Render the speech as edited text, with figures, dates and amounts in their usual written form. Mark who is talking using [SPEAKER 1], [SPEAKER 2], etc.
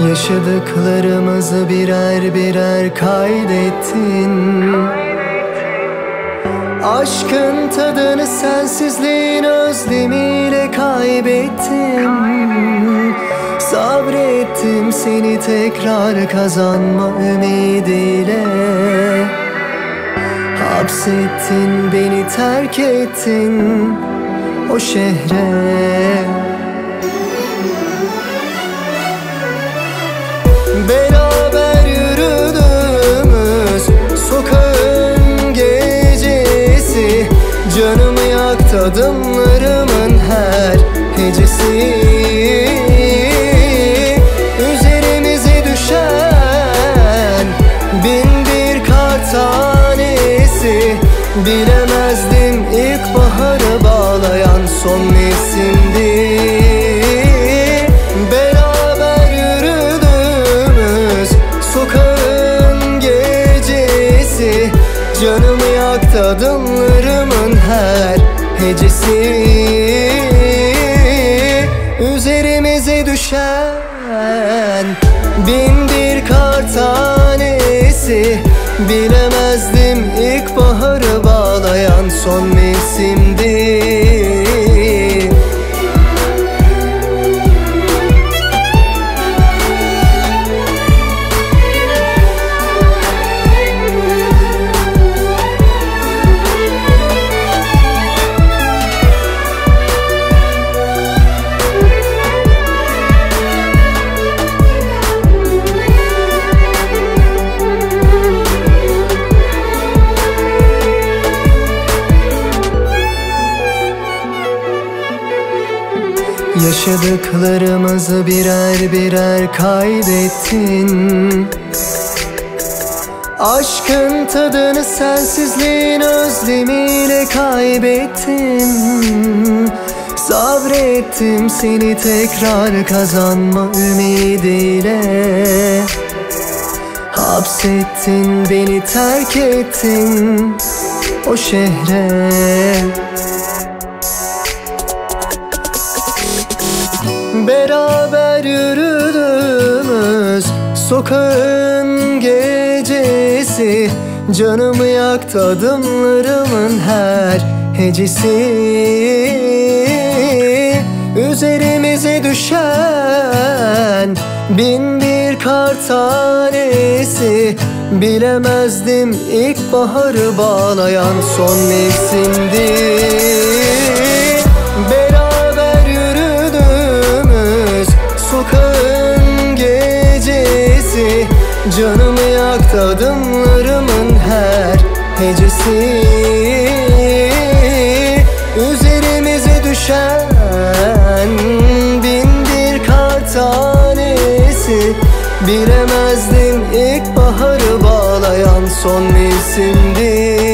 [SPEAKER 1] Yaşadıklarımızı birer birer kaydettin. Aşkın tadını sensizliğin özlemiyle kaybettim. Sabrettim seni tekrar kazanma ümidiyle. Hapsettin beni, terk ettin o şehre. Beraber yürüdüğümüz sokağın gecesi canımı yaktı, adımlarımın her hecesi. Üzerimize düşen bin bir kar tanesi. Bilemezdim ilkbaharı bağlayan son mevsimdi. Beraber yürüdüğümüz sokağın gecesi canımı yaktı, adımlarımın her hecesi. Üzerimize düşen bin bir kar tanesi. Bilemezdim ilkbaharı bağlayan son mevsimdi. Yaşadıklarımızı birer birer kaydettin. Aşkın tadını sensizliğin özlemiyle kaybettim. Sabrettim seni tekrar kazanma ümidiyle. Hapsettin beni, terk ettin o şehre. Beraber yürüdüğümüz sokağın gecesi canımı yaktı, adımlarımın her hecesi. Üzerimize düşen bin bir kar tanesi. Bilemezdim ilkbaharı bağlayan son mevsimdi. Beraber yürüdüğümüz sokağın gecesi canımı yaktı, adımlarımın her hecesi. Üzerimize düşen bin bir kar tanesi. Bilemezdim ilkbaharı bağlayan son mevsimdi.